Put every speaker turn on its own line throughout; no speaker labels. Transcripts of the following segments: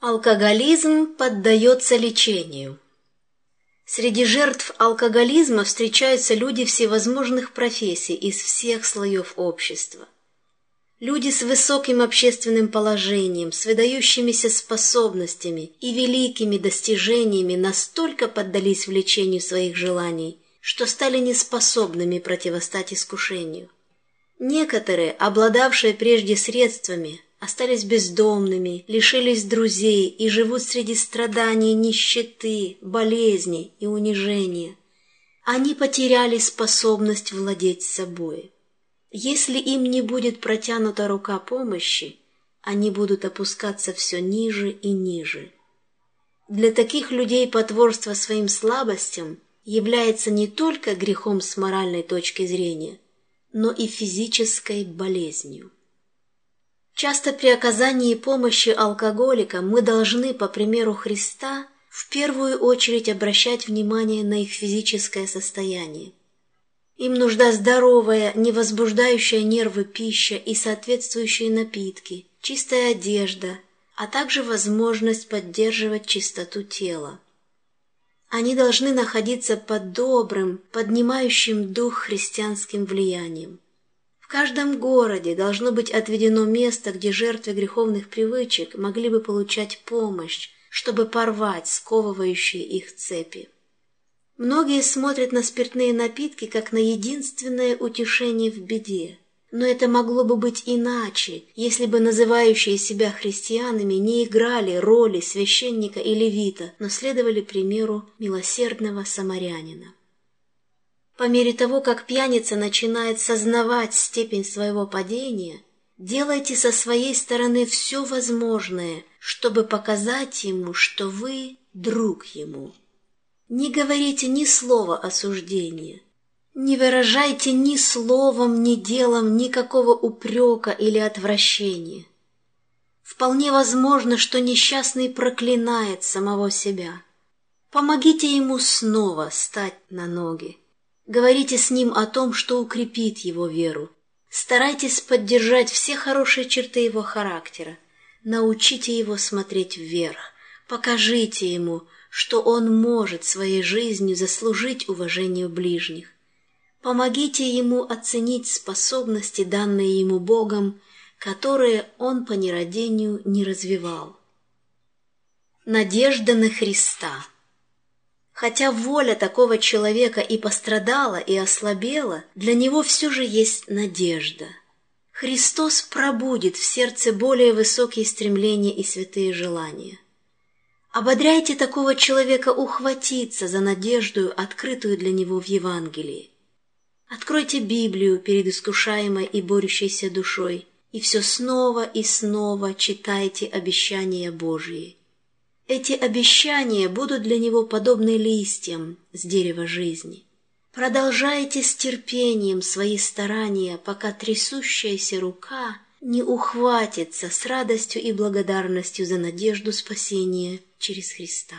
Алкоголизм поддается лечению. Среди жертв алкоголизма встречаются люди всевозможных профессий из всех слоев общества. Люди с высоким общественным положением, с выдающимися способностями и великими достижениями настолько поддались влечению своих желаний, что стали неспособными противостать искушению. Некоторые, обладавшие прежде средствами, остались бездомными, лишились друзей и живут среди страданий, нищеты, болезней и унижения. Они потеряли способность владеть собой. Если им не будет протянута рука помощи, они будут опускаться все ниже и ниже. Для таких людей потворство своим слабостям является не только грехом с моральной точки зрения, но и физической болезнью. Часто при оказании помощи алкоголикам мы должны, по примеру Христа, в первую очередь обращать внимание на их физическое состояние. Им нужна здоровая, не возбуждающая нервы пища и соответствующие напитки, чистая одежда, а также возможность поддерживать чистоту тела. Они должны находиться под добрым, поднимающим дух христианским влиянием. В каждом городе должно быть отведено место, где жертвы греховных привычек могли бы получать помощь, чтобы порвать сковывающие их цепи. Многие смотрят на спиртные напитки как на единственное утешение в беде, но это могло бы быть иначе, если бы называющие себя христианами не играли роли священника и левита, но следовали примеру милосердного самарянина. По мере того, как пьяница начинает сознавать степень своего падения, делайте со своей стороны все возможное, чтобы показать ему, что вы друг ему. Не говорите ни слова осуждения, не выражайте ни словом, ни делом никакого упрека или отвращения. Вполне возможно, что несчастный проклинает самого себя. Помогите ему снова стать на ноги. Говорите с ним о том, что укрепит его веру. Старайтесь поддержать все хорошие черты его характера. Научите его смотреть вверх. Покажите ему, что он может своей жизнью заслужить уважение ближних. Помогите ему оценить способности, данные ему Богом, которые он по нерадению не развивал. Надежда на Христа. Хотя воля такого человека и пострадала, и ослабела, для него все же есть надежда. Христос пробудит в сердце более высокие стремления и святые желания. Ободряйте такого человека ухватиться за надежду, открытую для него в Евангелии. Откройте Библию перед искушаемой и борющейся душой, и все снова и снова читайте обещания Божьи. Эти обещания будут для него подобны листьям с дерева жизни. Продолжайте с терпением свои старания, пока трясущаяся рука не ухватится с радостью и благодарностью за надежду спасения через Христа.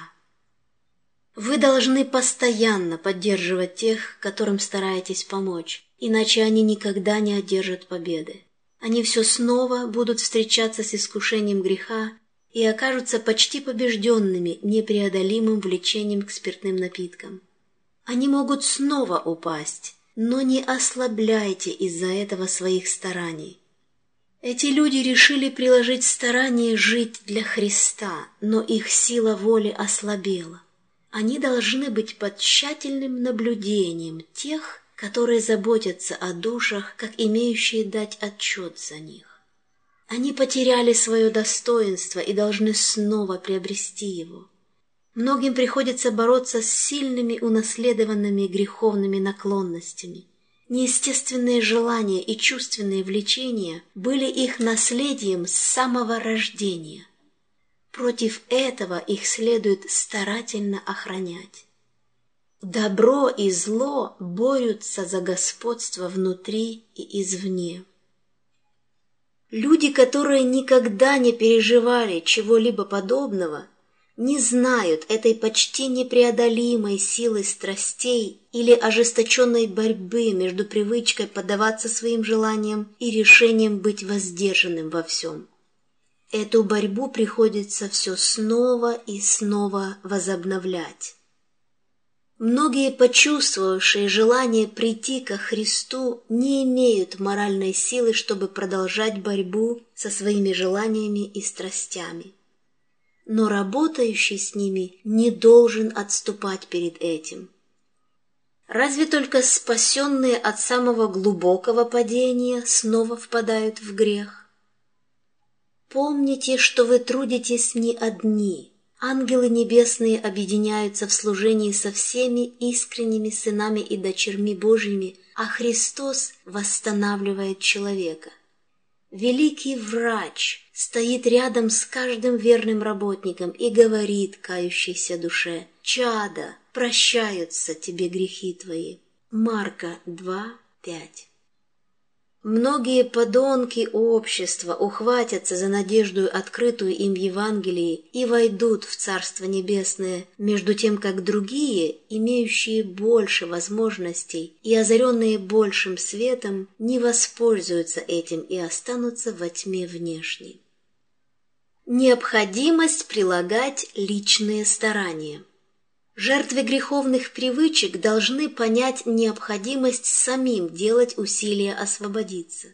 Вы должны постоянно поддерживать тех, которым стараетесь помочь, иначе они никогда не одержат победы. Они все снова будут встречаться с искушением греха и окажутся почти побежденными непреодолимым влечением к спиртным напиткам. Они могут снова упасть, но не ослабляйте из-за этого своих стараний. Эти люди решили приложить старание жить для Христа, но их сила воли ослабела. Они должны быть под тщательным наблюдением тех, которые заботятся о душах, как имеющие дать отчет за них. Они потеряли свое достоинство и должны снова приобрести его. Многим приходится бороться с сильными унаследованными греховными наклонностями. Неестественные желания и чувственные влечения были их наследием с самого рождения. Против этого их следует старательно охранять. Добро и зло борются за господство внутри и извне. Люди, которые никогда не переживали чего-либо подобного, не знают этой почти непреодолимой силы страстей или ожесточенной борьбы между привычкой поддаваться своим желаниям и решением быть воздержанным во всем. Эту борьбу приходится все снова и снова возобновлять. Многие, почувствовавшие желание прийти ко Христу, не имеют моральной силы, чтобы продолжать борьбу со своими желаниями и страстями. Но работающий с ними не должен отступать перед этим. Разве только спасенные от самого глубокого падения снова впадают в грех? Помните, что вы трудитесь не одни. Ангелы небесные объединяются в служении со всеми искренними сынами и дочерьми Божьими, а Христос восстанавливает человека. Великий врач стоит рядом с каждым верным работником и говорит кающейся душе: «Чадо, прощаются тебе грехи твои». Марка 2:5. Многие подонки общества ухватятся за надежду, открытую им в Евангелии, и войдут в Царство Небесное, между тем как другие, имеющие больше возможностей и озаренные большим светом, не воспользуются этим и останутся во тьме внешней. Необходимость прилагать личные старания. Жертвы греховных привычек должны понять необходимость самим делать усилия освободиться.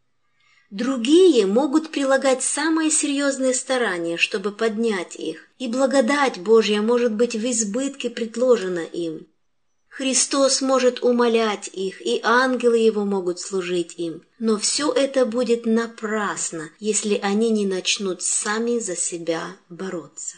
Другие могут прилагать самые серьезные старания, чтобы поднять их, и благодать Божья может быть в избытке предложена им. Христос может умолять их, и ангелы Его могут служить им, но все это будет напрасно, если они не начнут сами за себя бороться.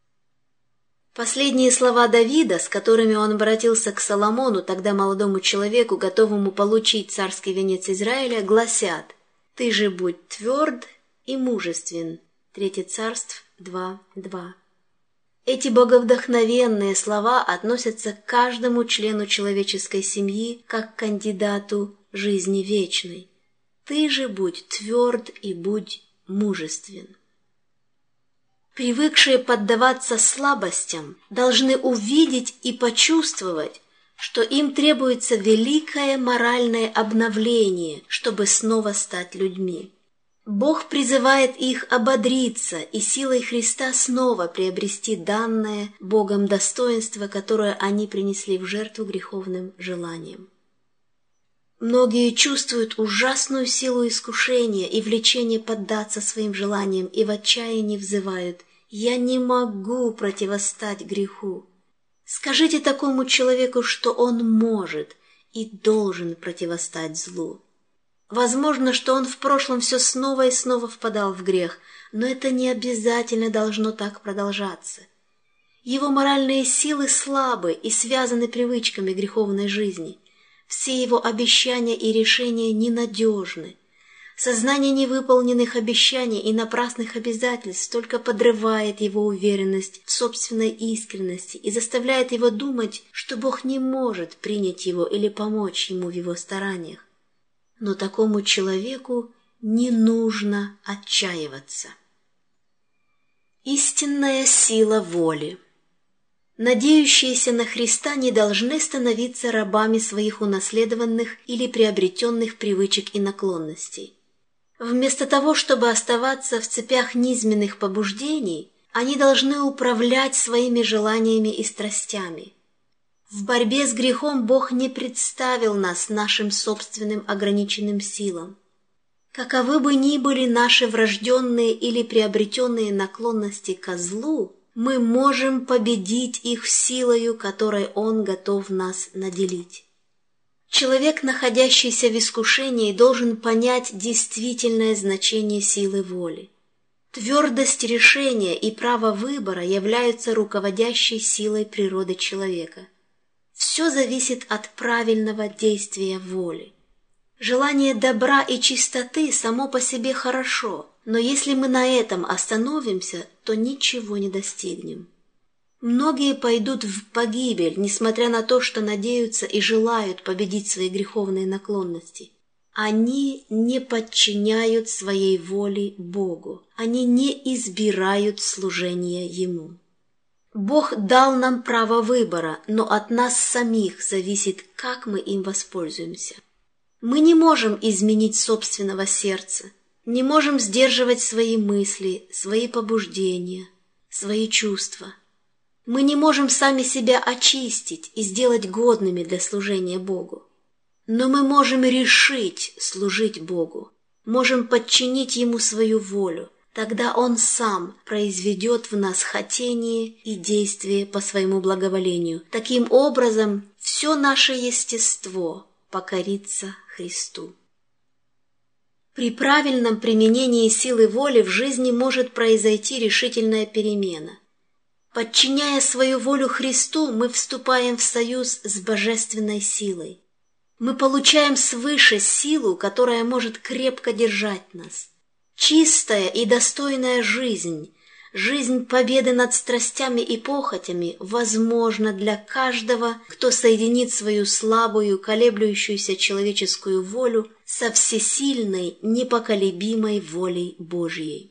Последние слова Давида, с которыми он обратился к Соломону, тогда молодому человеку, готовому получить царский венец Израиля, гласят: «Ты же будь тверд и мужествен». 3 Царств 2:2. Эти боговдохновенные слова относятся к каждому члену человеческой семьи как к кандидату жизни вечной. Ты же будь тверд и будь мужествен. Привыкшие поддаваться слабостям должны увидеть и почувствовать, что им требуется великое моральное обновление, чтобы снова стать людьми. Бог призывает их ободриться и силой Христа снова приобрести данное Богом достоинство, которое они принесли в жертву греховным желаниям. Многие чувствуют ужасную силу искушения и влечение поддаться своим желаниям и в отчаянии взывают: «Я не могу противостать греху». Скажите такому человеку, что он может и должен противостать злу. Возможно, что он в прошлом все снова и снова впадал в грех, но это не обязательно должно так продолжаться. Его моральные силы слабы и связаны привычками греховной жизни. Все его обещания и решения ненадежны. Сознание невыполненных обещаний и напрасных обязательств только подрывает его уверенность в собственной искренности и заставляет его думать, что Бог не может принять его или помочь ему в его стараниях. Но такому человеку не нужно отчаиваться. Истинная сила воли. Надеющиеся на Христа не должны становиться рабами своих унаследованных или приобретенных привычек и наклонностей. Вместо того, чтобы оставаться в цепях низменных побуждений, они должны управлять своими желаниями и страстями. В борьбе с грехом Бог не представил нас нашим собственным ограниченным силам. Каковы бы ни были наши врожденные или приобретенные наклонности ко злу, мы можем победить их силою, которой Он готов нас наделить. Человек, находящийся в искушении, должен понять действительное значение силы воли. Твердость решения и право выбора являются руководящей силой природы человека. Все зависит от правильного действия воли. Желание добра и чистоты само по себе хорошо, но если мы на этом остановимся, то ничего не достигнем. Многие пойдут в погибель, несмотря на то, что надеются и желают победить свои греховные наклонности. Они не подчиняют своей воле Богу, они не избирают служение Ему. Бог дал нам право выбора, но от нас самих зависит, как мы им воспользуемся. Мы не можем изменить собственного сердца, Не можем сдерживать свои мысли, свои побуждения, свои чувства. Мы не можем сами себя очистить и сделать годными для служения Богу. Но мы можем решить служить Богу, можем подчинить Ему свою волю. Тогда Он Сам произведет в нас хотение и действие по своему благоволению. Таким образом, все наше естество покорится Христу. При правильном применении силы воли в жизни может произойти решительная перемена. Подчиняя свою волю Христу, мы вступаем в союз с божественной силой. Мы получаем свыше силу, которая может крепко держать нас. Чистая и достойная жизнь, жизнь победы над страстями и похотями, возможна для каждого, кто соединит свою слабую, колеблющуюся человеческую волю со всесильной, непоколебимой волей Божьей.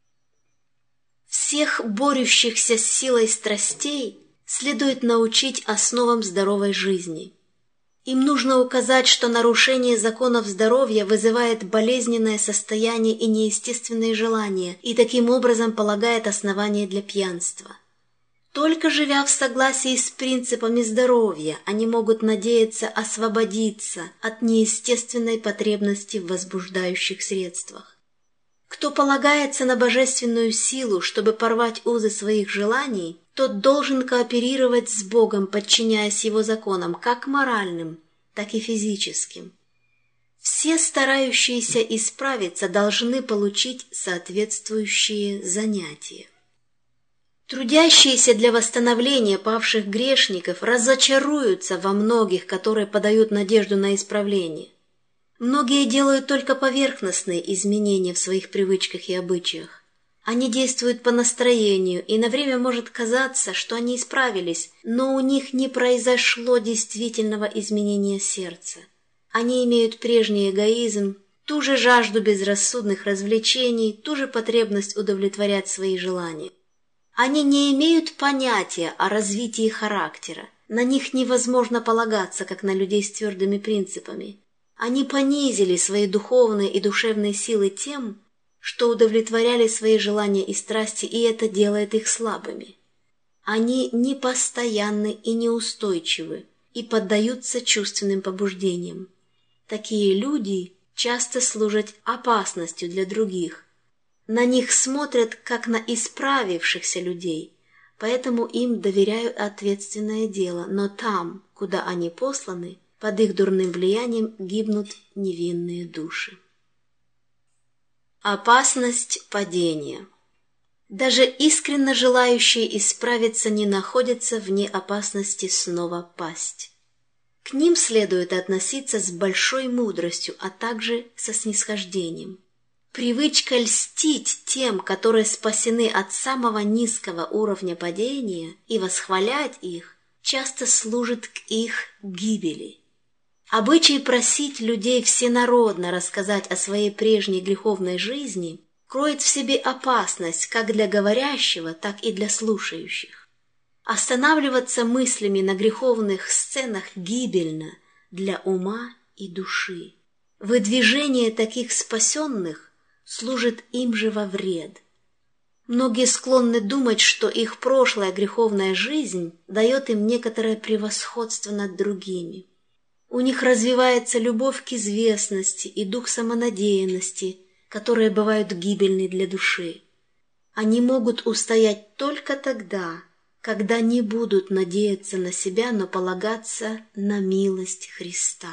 Всех борющихся с силой страстей следует научить основам здоровой жизни. Им нужно указать, что нарушение законов здоровья вызывает болезненное состояние и неестественные желания, и таким образом полагает основание для пьянства. Только живя в согласии с принципами здоровья, они могут надеяться освободиться от неестественной потребности в возбуждающих средствах. Кто полагается на божественную силу, чтобы порвать узы своих желаний, тот должен кооперировать с Богом, подчиняясь Его законам, как моральным, так и физическим. Все старающиеся исправиться должны получить соответствующие занятия. Трудящиеся для восстановления павших грешников разочаруются во многих, которые подают надежду на исправление. Многие делают только поверхностные изменения в своих привычках и обычаях. Они действуют по настроению, и на время может казаться, что они исправились, но у них не произошло действительного изменения сердца. Они имеют прежний эгоизм, ту же жажду безрассудных развлечений, ту же потребность удовлетворять свои желания. Они не имеют понятия о развитии характера, на них невозможно полагаться, как на людей с твердыми принципами. Они понизили свои духовные и душевные силы тем, что удовлетворяли свои желания и страсти, и это делает их слабыми. Они непостоянны и неустойчивы, и поддаются чувственным побуждениям. Такие люди часто служат опасностью для других. На них смотрят, как на исправившихся людей, поэтому им доверяют ответственное дело, но там, куда они посланы, под их дурным влиянием гибнут невинные души. Опасность падения. Даже искренне желающие исправиться не находятся вне опасности снова пасть. К ним следует относиться с большой мудростью, а также со снисхождением. Привычка льстить тем, которые спасены от самого низкого уровня падения, и восхвалять их, часто служит к их гибели. Обычай просить людей всенародно рассказать о своей прежней греховной жизни кроет в себе опасность как для говорящего, так и для слушающих. Останавливаться мыслями на греховных сценах гибельно для ума и души. Выдвижение таких спасенных служит им же во вред. Многие склонны думать, что их прошлая греховная жизнь дает им некоторое превосходство над другими. У них развивается любовь к известности и дух самонадеянности, которые бывают гибельны для души. Они могут устоять только тогда, когда не будут надеяться на себя, но полагаться на милость Христа.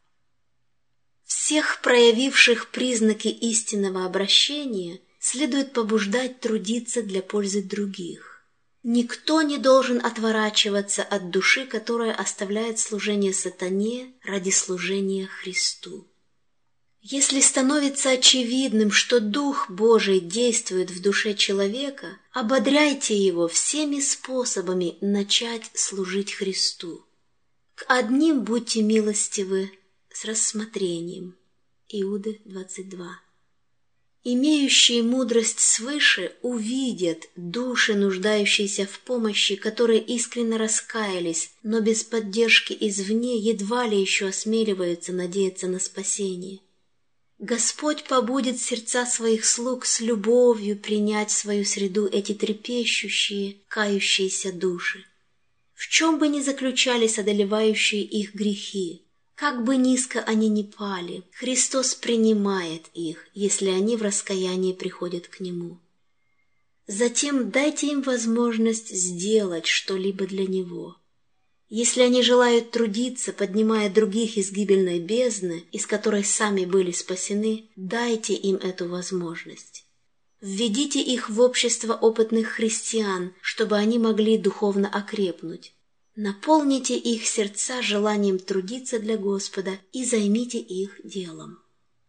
Всех проявивших признаки истинного обращения следует побуждать трудиться для пользы других. Никто не должен отворачиваться от души, которая оставляет служение сатане ради служения Христу. Если становится очевидным, что Дух Божий действует в душе человека, ободряйте его всеми способами начать служить Христу. К одним будьте милостивы с рассмотрением. Иуды 22. Имеющие мудрость свыше увидят души, нуждающиеся в помощи, которые искренне раскаялись, но без поддержки извне едва ли еще осмеливаются надеяться на спасение. Господь побудит сердца своих слуг с любовью принять в свою среду эти трепещущие, кающиеся души. В чем бы ни заключались одолевающие их грехи, как бы низко они ни пали, Христос принимает их, если они в раскаянии приходят к Нему. Затем дайте им возможность сделать что-либо для Него. Если они желают трудиться, поднимая других из гибельной бездны, из которой сами были спасены, дайте им эту возможность. Введите их в общество опытных христиан, чтобы они могли духовно окрепнуть. Наполните их сердца желанием трудиться для Господа и займите их делом.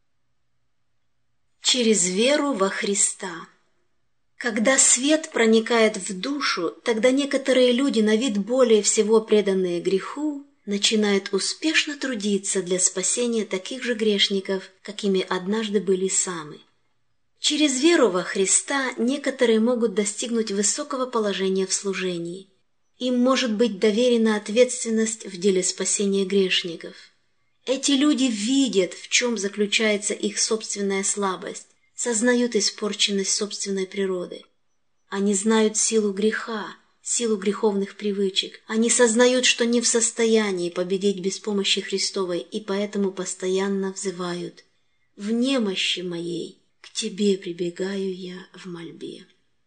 Через веру во Христа. Когда свет проникает в душу, тогда некоторые люди, на вид более всего преданные греху, начинают успешно трудиться для спасения таких же грешников, какими однажды были сами. Через веру во Христа некоторые могут достигнуть высокого положения в служении. Им может быть доверена ответственность в деле спасения грешников. Эти люди видят, в чем заключается их собственная слабость, сознают испорченность собственной природы. Они знают силу греха, силу греховных привычек. Они сознают, что не в состоянии победить без помощи Христовой, и поэтому постоянно взывают: «В немощи моей к Тебе прибегаю я в мольбе».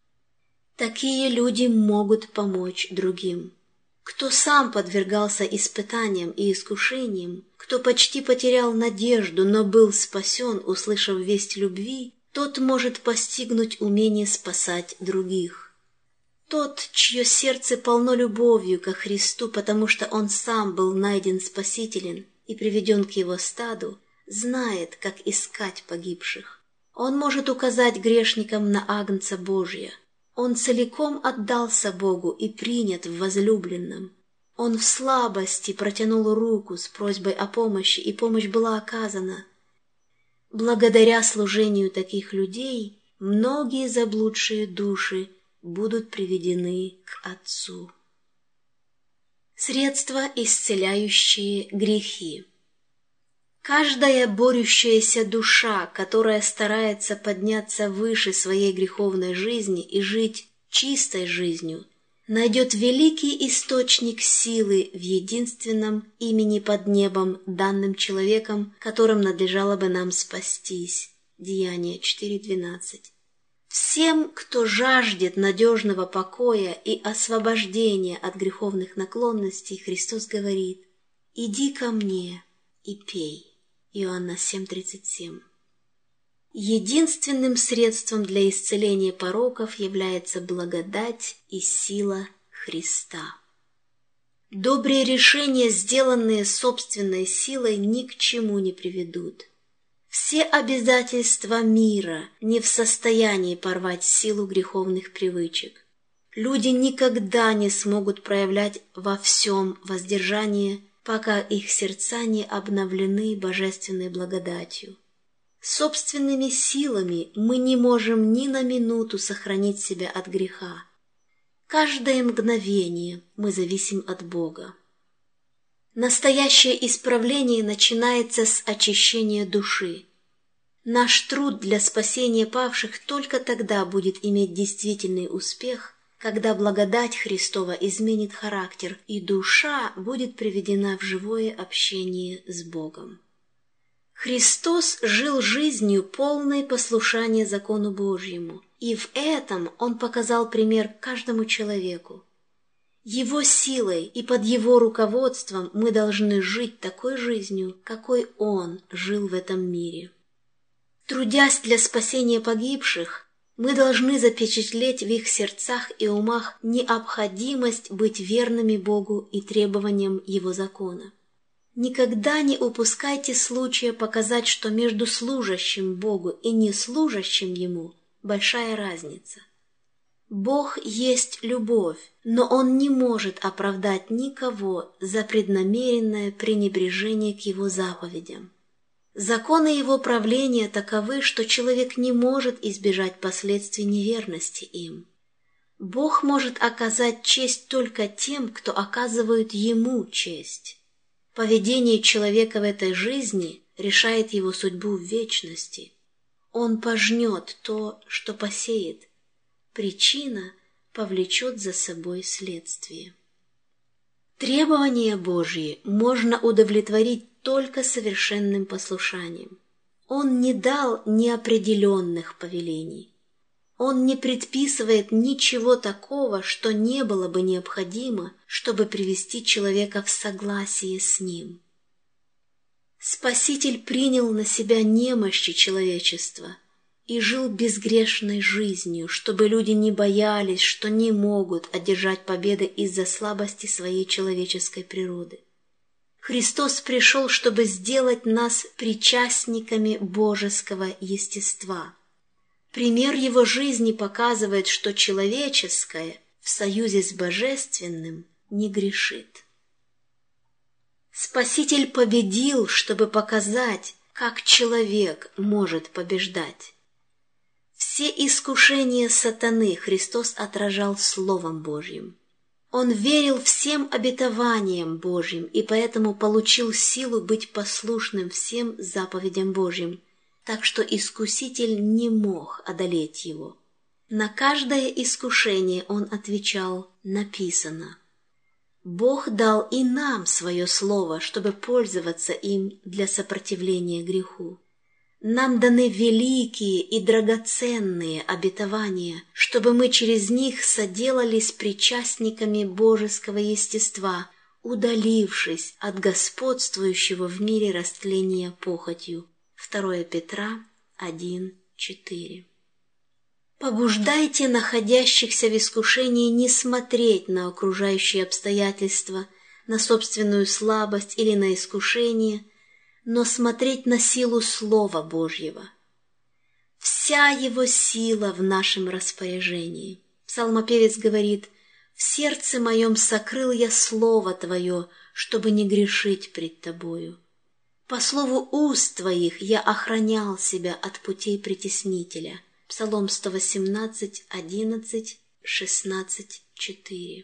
Такие люди могут помочь другим. Кто сам подвергался испытаниям и искушениям, кто почти потерял надежду, но был спасен, услышав весть любви, тот может постигнуть умение спасать других. Тот, чье сердце полно любовью ко Христу, потому что он сам был найден Спасителем и приведен к Его стаду, знает, как искать погибших. Он может указать грешникам на Агнца Божия. Он целиком отдался Богу и принят в возлюбленном. Он в слабости протянул руку с просьбой о помощи, и помощь была оказана. Благодаря служению таких людей многие заблудшие души будут приведены к Отцу. Средства, исцеляющие грехи. Каждая борющаяся душа, которая старается подняться выше своей греховной жизни и жить чистой жизнью, найдет великий источник силы в единственном имени под небом, данным человеком, которым надлежало бы нам спастись. Деяния 4:12. Всем, кто жаждет надежного покоя и освобождения от греховных наклонностей, Христос говорит: «Иди ко мне и пей». Иоанна 7:37. Единственным средством для исцеления пороков является благодать и сила Христа. Добрые решения, сделанные собственной силой, ни к чему не приведут. Все обязательства мира не в состоянии порвать силу греховных привычек. Люди никогда не смогут проявлять во всем воздержание, пока их сердца не обновлены божественной благодатью. Собственными силами мы не можем ни на минуту сохранить себя от греха. Каждое мгновение мы зависим от Бога. Настоящее исправление начинается с очищения души. Наш труд для спасения павших только тогда будет иметь действительный успех, когда благодать Христова изменит характер, и душа будет приведена в живое общение с Богом. Христос жил жизнью, полной послушания закону Божьему, и в этом Он показал пример каждому человеку. Его силой и под Его руководством мы должны жить такой жизнью, какой Он жил в этом мире. Трудясь для спасения погибших, мы должны запечатлеть в их сердцах и умах необходимость быть верными Богу и требованиям Его закона. Никогда не упускайте случая показать, что между служащим Богу и неслужащим Ему большая разница. Бог есть любовь, но Он не может оправдать никого за преднамеренное пренебрежение к Его заповедям. Законы Его правления таковы, что человек не может избежать последствий неверности им. Бог может оказать честь только тем, кто оказывает Ему честь. Поведение человека в этой жизни решает его судьбу в вечности. Он пожнет то, что посеет. Причина повлечет за собой следствие. Требования Божьи можно удовлетворить только совершенным послушанием. Он не дал неопределенных повелений. Он не предписывает ничего такого, что не было бы необходимо, чтобы привести человека в согласие с ним. Спаситель принял на себя немощи человечества и жил безгрешной жизнью, чтобы люди не боялись, что не могут одержать победы из-за слабости своей человеческой природы. Христос пришел, чтобы сделать нас причастниками божеского естества. Пример его жизни показывает, что человеческое в союзе с божественным не грешит. Спаситель победил, чтобы показать, как человек может побеждать. Все искушения сатаны Христос отражал Словом Божьим. Он верил всем обетованиям Божьим и поэтому получил силу быть послушным всем заповедям Божьим, так что искуситель не мог одолеть его. На каждое искушение он отвечал: «Написано». Бог дал и нам свое слово, чтобы пользоваться им для сопротивления греху. Нам даны великие и драгоценные обетования, чтобы мы через них соделались причастниками божеского естества, удалившись от господствующего в мире растления похотью. 2 Петра 1:4. Побуждайте находящихся в искушении не смотреть на окружающие обстоятельства, на собственную слабость или на искушение, но смотреть на силу Слова Божьего. Вся Его сила в нашем распоряжении. Псалмопевец говорит: «В сердце моем сокрыл я Слово Твое, чтобы не грешить пред Тобою. По слову уст Твоих я охранял себя от путей притеснителя». Псалом 118, 11, 16, 4.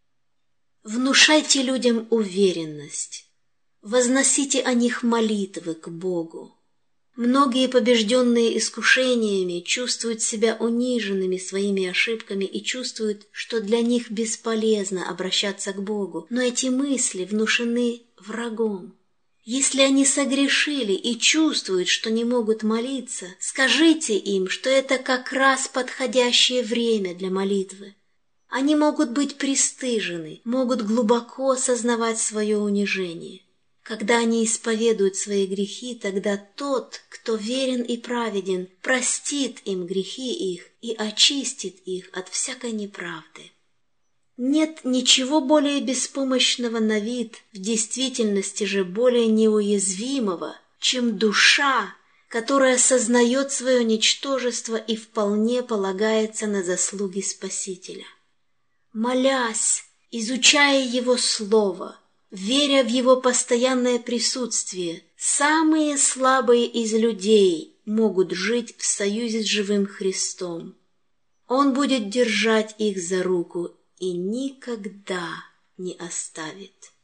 Внушайте людям уверенность. Возносите о них молитвы к Богу. Многие, побежденные искушениями, чувствуют себя униженными своими ошибками и чувствуют, что для них бесполезно обращаться к Богу, но эти мысли внушены врагом. Если они согрешили и чувствуют, что не могут молиться, скажите им, что это как раз подходящее время для молитвы. Они могут быть пристыжены, могут глубоко осознавать свое унижение. Когда они исповедуют свои грехи, тогда тот, кто верен и праведен, простит им грехи их и очистит их от всякой неправды. Нет ничего более беспомощного на вид, в действительности же более неуязвимого, чем душа, которая сознает свое ничтожество и вполне полагается на заслуги Спасителя. Молясь, изучая Его Слово, веря в Его постоянное присутствие, самые слабые из людей могут жить в союзе с живым Христом. Он будет держать их за руку и никогда не оставит.